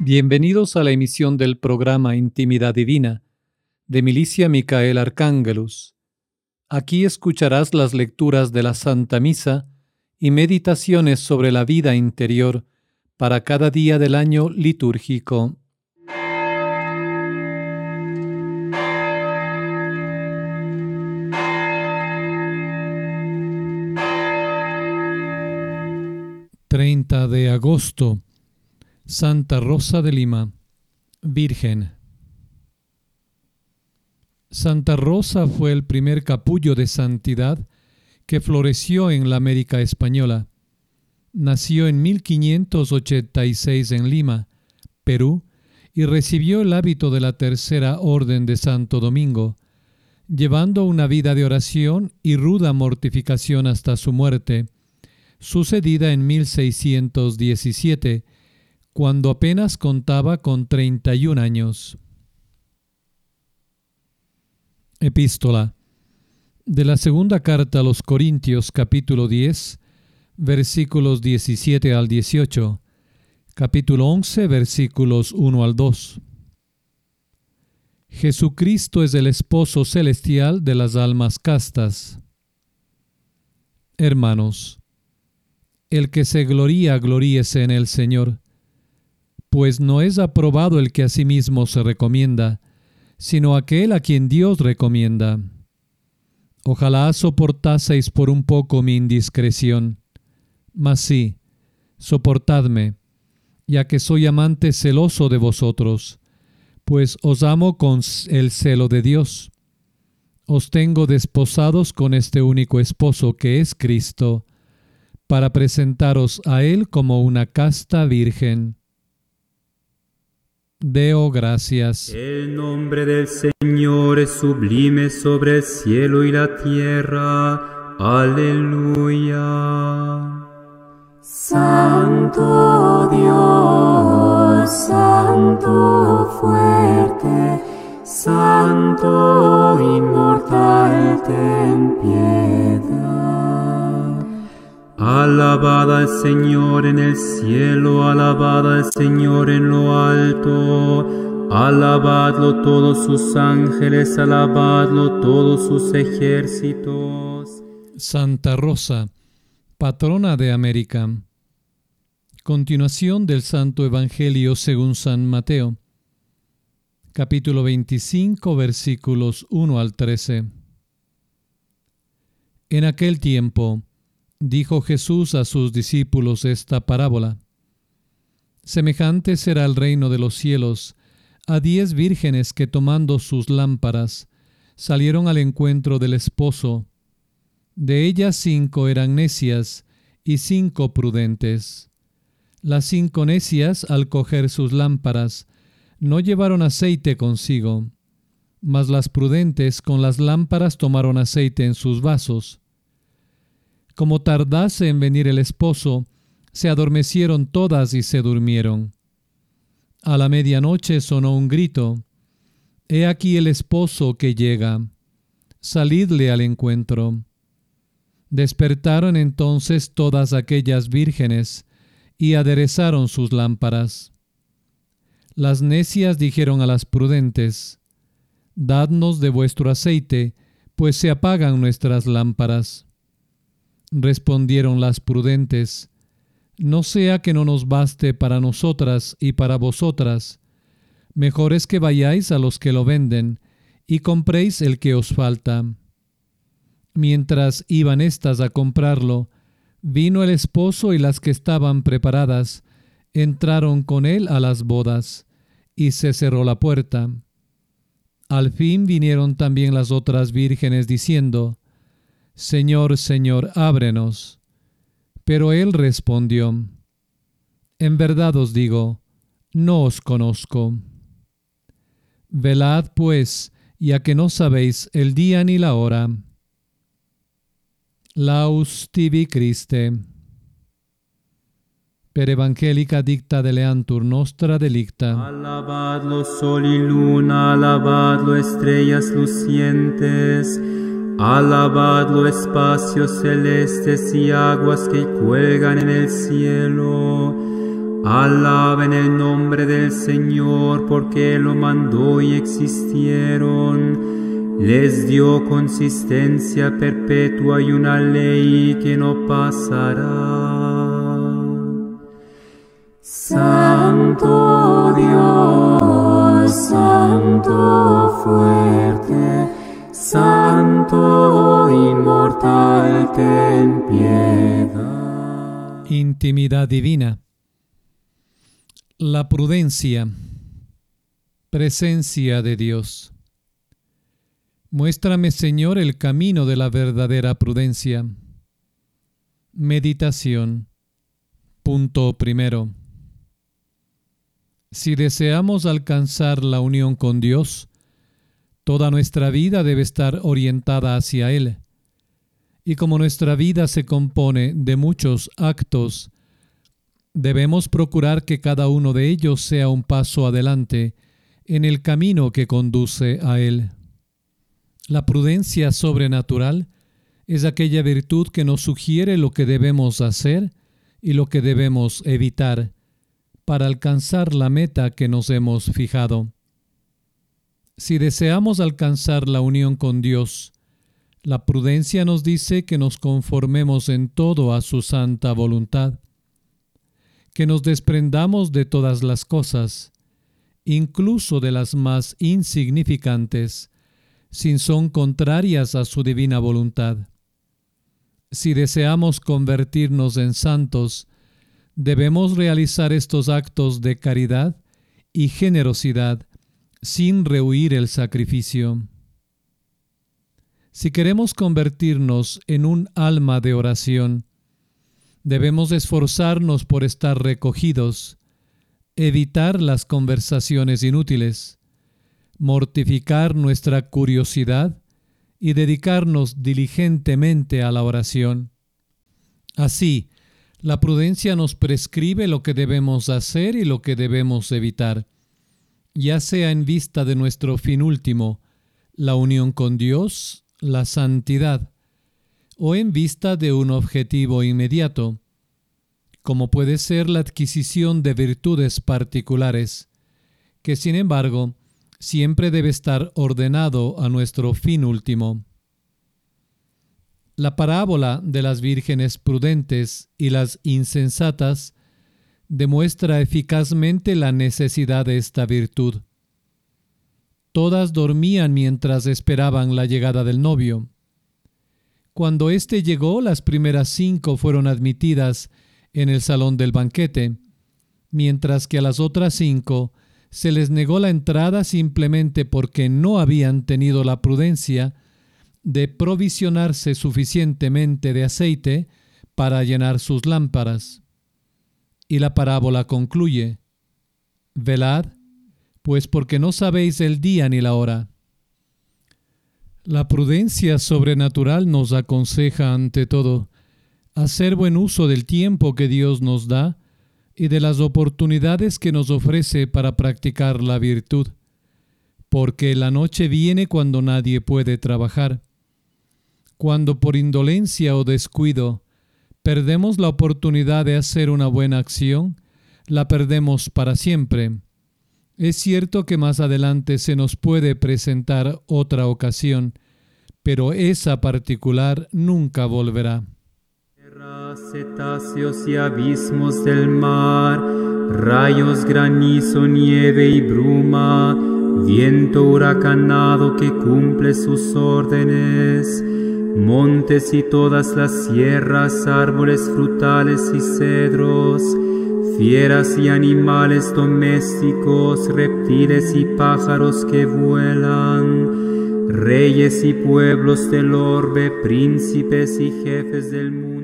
Bienvenidos a la emisión del programa Intimidad Divina de Milicia Micael Arcángelus. Aquí escucharás las lecturas de la Santa Misa y meditaciones sobre la vida interior para cada día del año litúrgico. ...30 de agosto... Santa Rosa de Lima, Virgen. Santa Rosa fue el primer capullo de santidad que floreció en la América española. Nació en 1586 en Lima, Perú, y recibió el hábito de la Tercera Orden de Santo Domingo, llevando una vida de oración y ruda mortificación hasta su muerte, sucedida en 1617, cuando apenas contaba con 31 años. Epístola de la segunda carta a los Corintios, capítulo 10, versículos 17 al 18, capítulo 11, versículos 1 al 2. Jesucristo es el esposo celestial de las almas castas. Hermanos, el que se gloría, gloríese en el Señor. Pues no es aprobado el que a sí mismo se recomienda, sino aquel a quien Dios recomienda. Ojalá soportaseis por un poco mi indiscreción, mas sí, soportadme, ya que soy amante celoso de vosotros, pues os amo con el celo de Dios. Os tengo desposados con este único esposo que es Cristo, para presentaros a Él como una casta virgen. Deo gracias. El nombre del Señor es sublime sobre el cielo y la tierra. Aleluya. Santo Dios, Santo fuerte, Santo inmortal, ten piedad. Alabad al Señor en el cielo, alabad al Señor en lo alto, alabadlo todos sus ángeles, alabadlo todos sus ejércitos. Santa Rosa, patrona de América. Continuación del Santo Evangelio según San Mateo, capítulo 25, versículos 1 al 13. En aquel tiempo, dijo Jesús a sus discípulos esta parábola. Semejante será el reino de los cielos a 10 vírgenes que tomando sus lámparas salieron al encuentro del esposo. De ellas 5 eran necias y 5 prudentes. Las 5 necias, al coger sus lámparas, no llevaron aceite consigo, mas las prudentes con las lámparas tomaron aceite en sus vasos. Como tardase en venir el esposo, se adormecieron todas y se durmieron. A la medianoche sonó un grito: «He aquí el esposo que llega, salidle al encuentro». Despertaron entonces todas aquellas vírgenes y aderezaron sus lámparas. Las necias dijeron a las prudentes: «Dadnos de vuestro aceite, pues se apagan nuestras lámparas». Respondieron las prudentes: «No sea que no nos baste para nosotras y para vosotras. Mejor es que vayáis a los que lo venden y compréis el que os falta». Mientras iban éstas a comprarlo, vino el esposo y las que estaban preparadas entraron con él a las bodas, y se cerró la puerta. Al fin vinieron también las otras vírgenes diciendo: «Señor, Señor, ábrenos». Pero él respondió: «En verdad os digo, no os conozco. Velad pues, ya que no sabéis el día ni la hora». Laus tibi Christe. Per evangelica dicta deleantur nostra delicta. Alabadlo sol y luna, alabadlo estrellas lucientes, alabadlo espacios celestes y aguas que cuelgan en el cielo, Alaben el nombre del Señor, porque Él lo mandó y existieron. Les dio consistencia perpetua y una ley que no pasará. Santo Dios, Santo fuerte, Santo inmortal, ten piedad. Intimidad divina. La prudencia. Presencia de Dios. Muéstrame, Señor, el camino de la verdadera prudencia. Meditación. Punto primero. Si deseamos alcanzar la unión con Dios, toda nuestra vida debe estar orientada hacia Él. Y como nuestra vida se compone de muchos actos, debemos procurar que cada uno de ellos sea un paso adelante en el camino que conduce a Él. La prudencia sobrenatural es aquella virtud que nos sugiere lo que debemos hacer y lo que debemos evitar para alcanzar la meta que nos hemos fijado. Si deseamos alcanzar la unión con Dios, la prudencia nos dice que nos conformemos en todo a su santa voluntad, que nos desprendamos de todas las cosas, incluso de las más insignificantes, si son contrarias a su divina voluntad. Si deseamos convertirnos en santos, debemos realizar estos actos de caridad y generosidad sin rehuir el sacrificio. Si queremos convertirnos en un alma de oración, debemos esforzarnos por estar recogidos, evitar las conversaciones inútiles, mortificar nuestra curiosidad y dedicarnos diligentemente a la oración. Así, la prudencia nos prescribe lo que debemos hacer y lo que debemos evitar, ya sea en vista de nuestro fin último, la unión con Dios, la santidad, o en vista de un objetivo inmediato, como puede ser la adquisición de virtudes particulares, que sin embargo siempre debe estar ordenado a nuestro fin último. La parábola de las vírgenes prudentes y las insensatas demuestra eficazmente la necesidad de esta virtud. Todas dormían mientras esperaban la llegada del novio. Cuando éste llegó, las primeras 5 fueron admitidas en el salón del banquete, mientras que a las otras 5 se les negó la entrada simplemente porque no habían tenido la prudencia de provisionarse suficientemente de aceite para llenar sus lámparas. Y la parábola concluye: velad, pues porque no sabéis el día ni la hora. La prudencia sobrenatural nos aconseja ante todo hacer buen uso del tiempo que Dios nos da y de las oportunidades que nos ofrece para practicar la virtud, porque la noche viene cuando nadie puede trabajar. Cuando por indolencia o descuido perdemos la oportunidad de hacer una buena acción, la perdemos para siempre. Es cierto que más adelante se nos puede presentar otra ocasión, pero esa particular nunca volverá. Cetáceos y abismos del mar, rayos, granizo, nieve y bruma, viento huracanado que cumple sus órdenes, montes y todas las sierras, árboles frutales y cedros, fieras y animales domésticos, reptiles y pájaros que vuelan, reyes y pueblos del orbe, príncipes y jefes del mundo.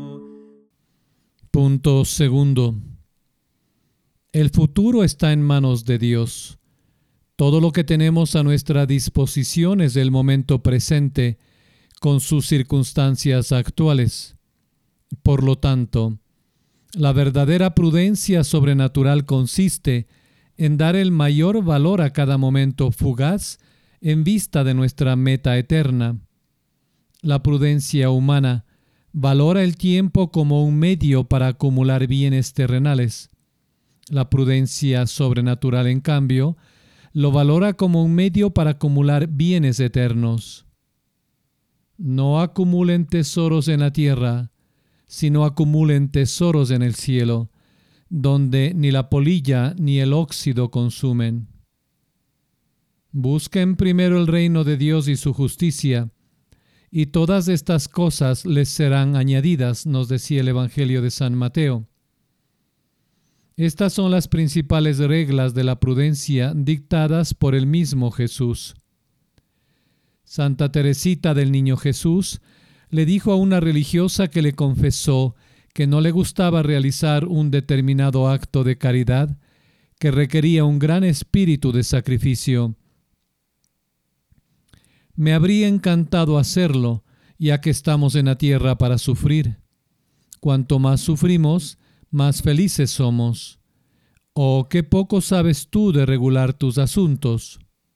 Punto segundo. El futuro está en manos de Dios. Todo lo que tenemos a nuestra disposición es el momento presente con sus circunstancias actuales. Por lo tanto, la verdadera prudencia sobrenatural consiste en dar el mayor valor a cada momento fugaz en vista de nuestra meta eterna. La prudencia humana valora el tiempo como un medio para acumular bienes terrenales. La prudencia sobrenatural, en cambio, lo valora como un medio para acumular bienes eternos. No acumulen tesoros en la tierra, sino acumulen tesoros en el cielo, donde ni la polilla ni el óxido consumen. Busquen primero el reino de Dios y su justicia, y todas estas cosas les serán añadidas, nos decía el Evangelio de San Mateo. Estas son las principales reglas de la prudencia dictadas por el mismo Jesús. Santa Teresita del Niño Jesús le dijo a una religiosa que le confesó que no le gustaba realizar un determinado acto de caridad que requería un gran espíritu de sacrificio. Me habría encantado hacerlo, ya que estamos en la tierra para sufrir. Cuanto más sufrimos, más felices somos. Oh, qué poco sabes tú de regular tus asuntos.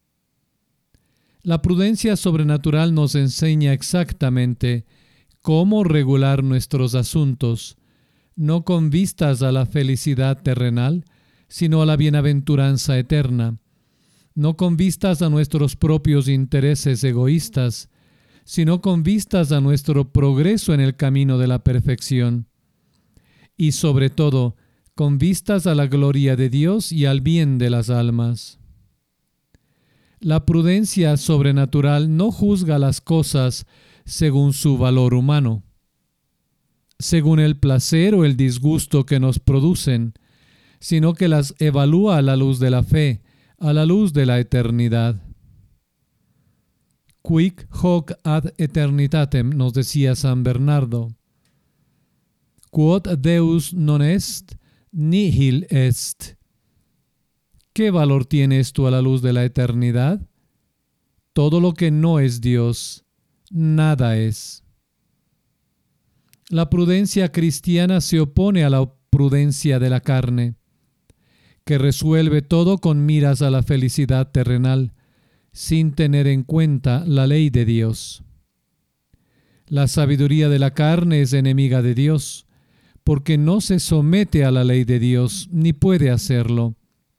La prudencia sobrenatural nos enseña exactamente cómo regular nuestros asuntos, no con vistas a la felicidad terrenal, sino a la bienaventuranza eterna, no con vistas a nuestros propios intereses egoístas, sino con vistas a nuestro progreso en el camino de la perfección, y sobre todo, con vistas a la gloria de Dios y al bien de las almas. La prudencia sobrenatural no juzga las cosas según su valor humano, según el placer o el disgusto que nos producen, sino que las evalúa a la luz de la fe, a la luz de la eternidad. Quic hoc ad eternitatem, nos decía San Bernardo. Quod Deus non est, nihil est. ¿Qué valor tiene esto a la luz de la eternidad? Todo lo que no es Dios, nada es. La prudencia cristiana se opone a la prudencia de la carne, que resuelve todo con miras a la felicidad terrenal, sin tener en cuenta la ley de Dios. La sabiduría de la carne es enemiga de Dios, porque no se somete a la ley de Dios, ni puede hacerlo.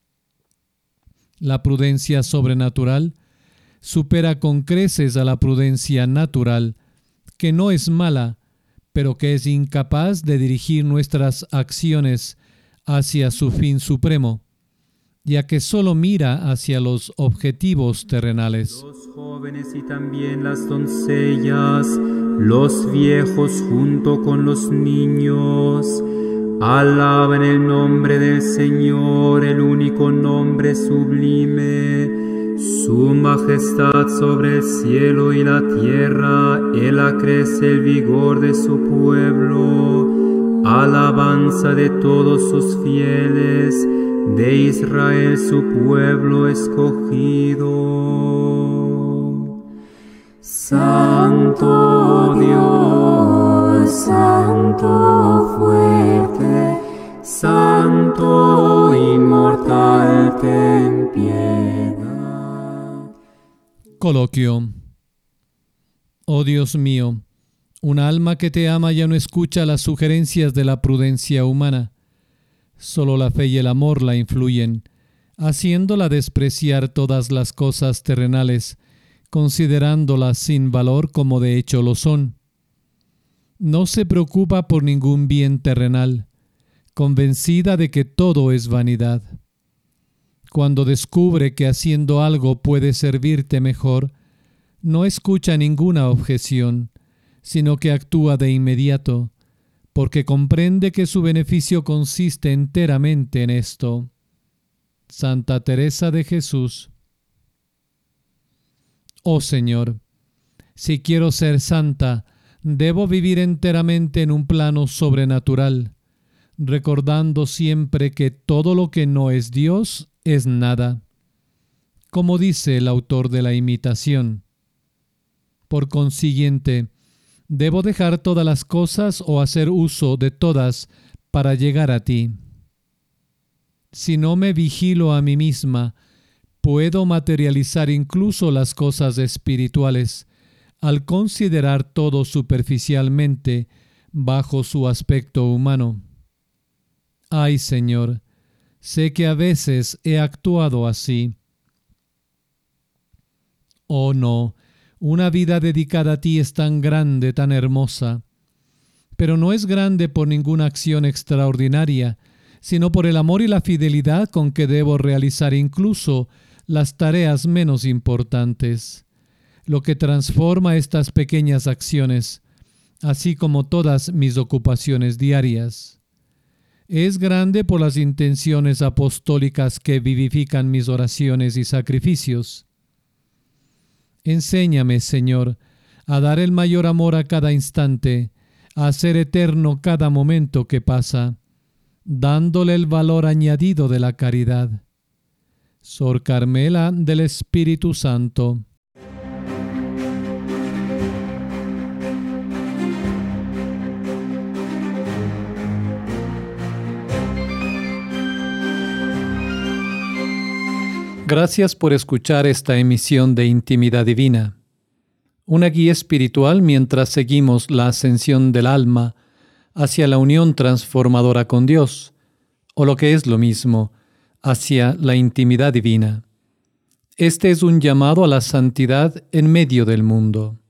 La prudencia sobrenatural supera con creces a la prudencia natural, que no es mala, pero que es incapaz de dirigir nuestras acciones hacia su fin supremo, ya que solo mira hacia los objetivos terrenales. Los jóvenes y también las doncellas, los viejos junto con los niños, alaban el nombre del Señor, el único nombre sublime. Su majestad sobre el cielo y la tierra, Él acrece el vigor de su pueblo. Alabanza de todos sus fieles, de Israel su pueblo escogido. Santo Dios, Santo fuerte, Santo inmortal, ten piedad. Coloquio. Oh Dios mío, un alma que te ama ya no escucha las sugerencias de la prudencia humana. Solo la fe y el amor la influyen, haciéndola despreciar todas las cosas terrenales, considerándolas sin valor como de hecho lo son. No se preocupa por ningún bien terrenal, convencida de que todo es vanidad. Cuando descubre que haciendo algo puede servirte mejor, no escucha ninguna objeción, sino que actúa de inmediato, porque comprende que su beneficio consiste enteramente en esto. Santa Teresa de Jesús. Oh Señor, si quiero ser santa, debo vivir enteramente en un plano sobrenatural, recordando siempre que todo lo que no es Dios es nada, como dice el autor de la Imitación. Por consiguiente, debo dejar todas las cosas o hacer uso de todas para llegar a ti. Si no me vigilo a mí misma, puedo materializar incluso las cosas espirituales, al considerar todo superficialmente bajo su aspecto humano. Ay, Señor, Sé que a veces he actuado así. Oh no, una vida dedicada a ti es tan grande, tan hermosa. Pero no es grande por ninguna acción extraordinaria, sino por el amor y la fidelidad con que debo realizar incluso las tareas menos importantes. Lo que transforma estas pequeñas acciones, así como todas mis ocupaciones diarias. Es grande por las intenciones apostólicas que vivifican mis oraciones y sacrificios. Enséñame, Señor, a dar el mayor amor a cada instante, a hacer eterno cada momento que pasa, dándole el valor añadido de la caridad. Sor Carmela del Espíritu Santo. Gracias por escuchar esta emisión de Intimidad Divina, una guía espiritual mientras seguimos la ascensión del alma hacia la unión transformadora con Dios, o lo que es lo mismo, hacia la intimidad divina. Este es un llamado a la santidad en medio del mundo.